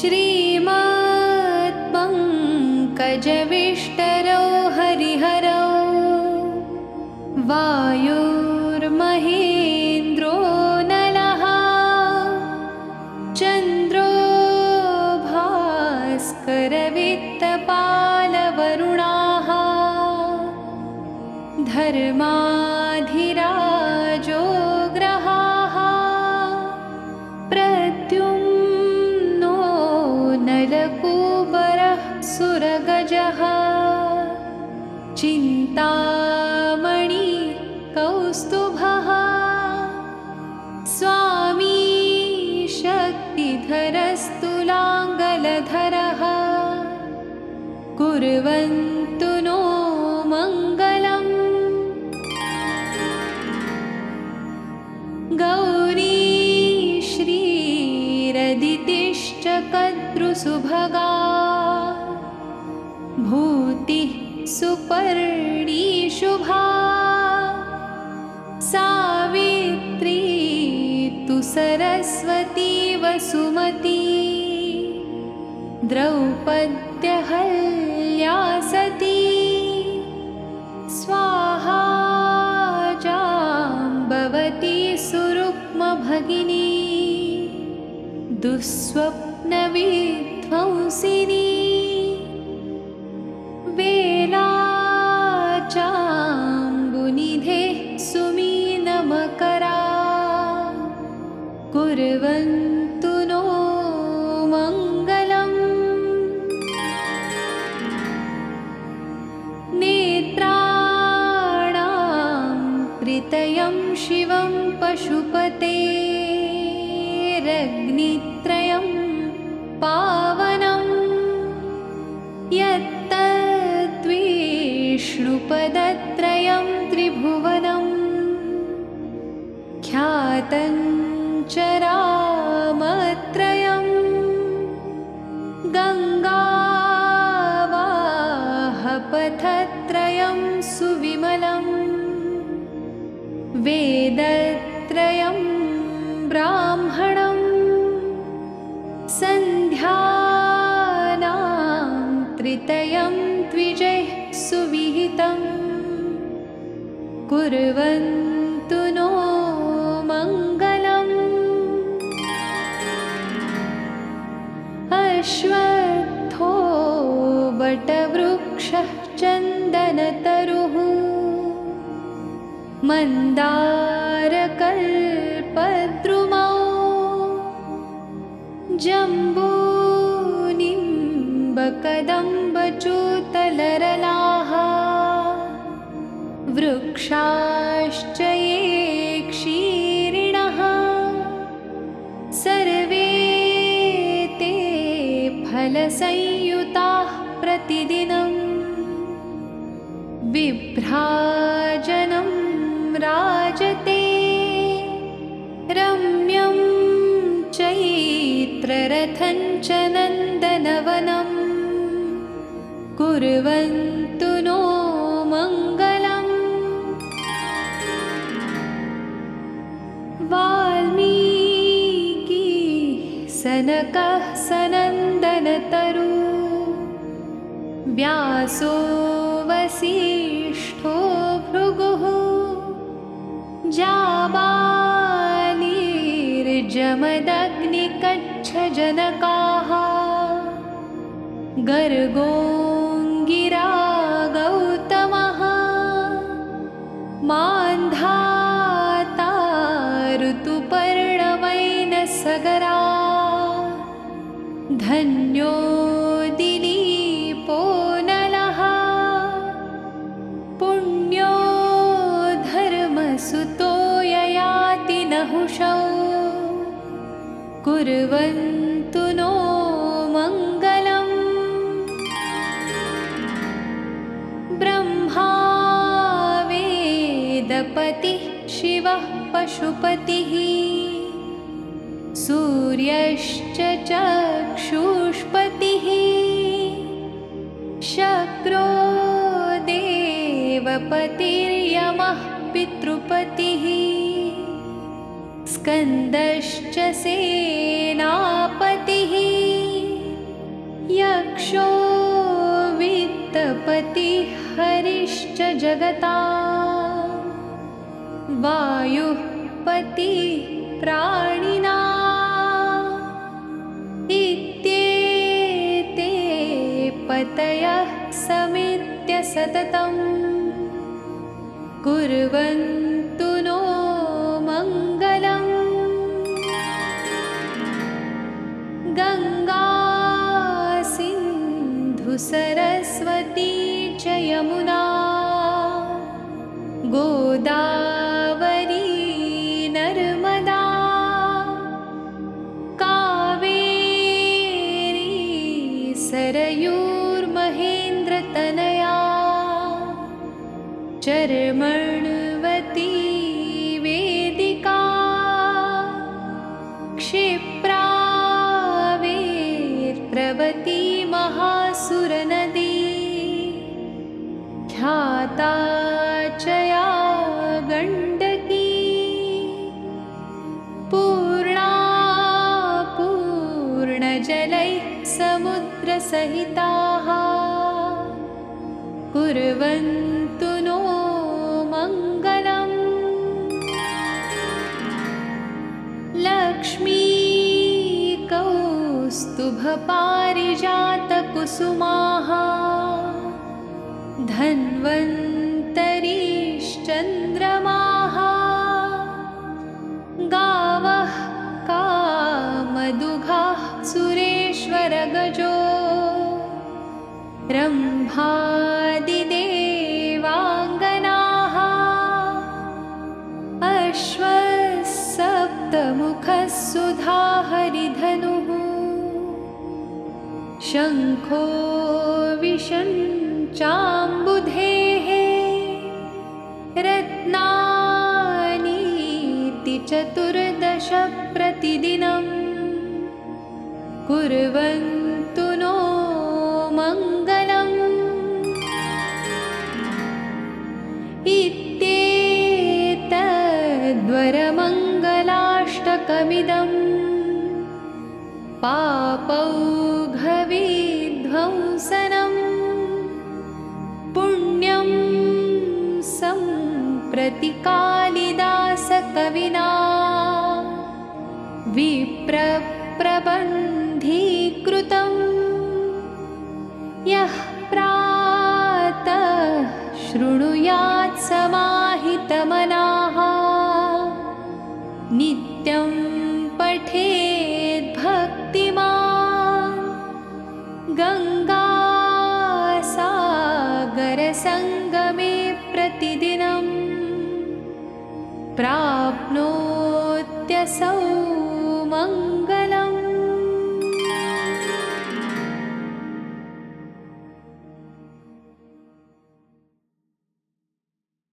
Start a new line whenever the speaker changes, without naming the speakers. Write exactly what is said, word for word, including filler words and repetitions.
श्रीमत्पङ्कजविष्टरौ हरिहरौ वायुर्महेन्द्रो नलः चन्द्रो भास्करवित्तपालवरुणाः धर्माधिराजो ग्रहाः प्रद्युम्नो नलकूबरः सुरगजः चिन्तामणि कौस्तुभः स्वामी शक्तिधरस्तुलाङ्गलधरः कुर्वन्तु नो मङ्गलम्। गौरी श्रीरदितिश्च कद्रुसुभगा भूतिः सुपर्णी शुभा सावित्री तु सरस्वती वसुमती द्रौपद्यहल्या सती स्वाहा जाम्बवती सुरुक्मभगिनी दुःस्वप्नविध्वंसिनी वेलाचाम्बुनिधेः सुमीनमकरा कुर्वन्तु नो मङ्गलम्। नेत्राणां त्रितयं शिवं पशुपतेरग्नित्रयं पावनं यत्तद्विष्णुपदत्रयं त्रिभुवनं ख्यातं च रामत्रयं गङ्गावाहपथत्रयं सुविमलं वेदत्रयं ब्राह्मणं सन्ध्यानां त्रितयं द्विजैः सुविहितं कुर्वन्तु नो मङ्गलम्। अश्वत्थो वटवृक्षः चन्दनतरुः मन्दारकल्पद्रुमौ जम्बूनिम्बकदम्बचूतलरलाः वृक्षाश्च ये क्षीरिणः सर्वे ते फलसंयुताः प्रतिदिनं बिभ्राजनं राजते रम्यं चैत्ररथं च नन्दनवनं कुर्वन्तु नो मङ्गलम्। वाल्मीकि सनकः सनन्दनतरु व्यासो वसिष्ठो भृगुः जाबालिर्जमदग्निकच्छजनकाः गर्गोऽङ्गिरा गौतमः मान्धाता ऋतुपर्णवैनसगरा धन्यो दिलीपो नलः पुण्यो धर्मसुतो ययाति नहुषौ कुर्वन्तु नो मङ्गलम्। ब्रह्मा वेदपतिः शिवः पशुपतिः सूर्यश्च चक्षुष्पतिः शक्रो देवपतिर्यमः पितृपतिः स्कन्दश्च सेनापतिः यक्षो वित्तपतिः हरिश्च जगता वायुः पतिः प्राणिना इत्येते पतयः समेत्य सततं कुर्वन्तु नो मङ्गलम्। गङ्गा सिन्धु सरस्वती च यमुना गोदावरी नर्मदा कावेरी सरयूर्महेन्द्रतनया चर्मण्वती वेदिका क्षिप्रा वेत्रवती महासुरनदी ख्याता च या गण्डकी पूर्णा पूर्णजलैः समुद्रसहिताः कुर्वन्तु नो मङ्गलम्। लक्ष्मी कौस्तुभपारिजातकुसुमाः धन्वन्तरीश्चन्द्रमाः गावः कामदुघाः सुरेश्वरगजो रम्भादिदेवाङ्गनाः अश्वसप्तमुखः सुधाहरिधनुः शङ्खो विशञ्चाम्बुधेः रत्नानीति चतुर्दश प्रतिदिनं कुर्वन्तु नो मङ्गलम्। इत्येतद्वरमङ्गलाष्टकमिदं पापौघविध्वंसनं पुण्यं सम्प्रति कालिदासकविना विप्रप्रबन्धीकृतं यः प्रातः शृणुयात् समाहितमनाः नित्यं पठेद् भक्तिमान् गङ्गासागरसङ्गमे प्रतिदिनं प्राप्नोत्यसौ मङ्गलम्।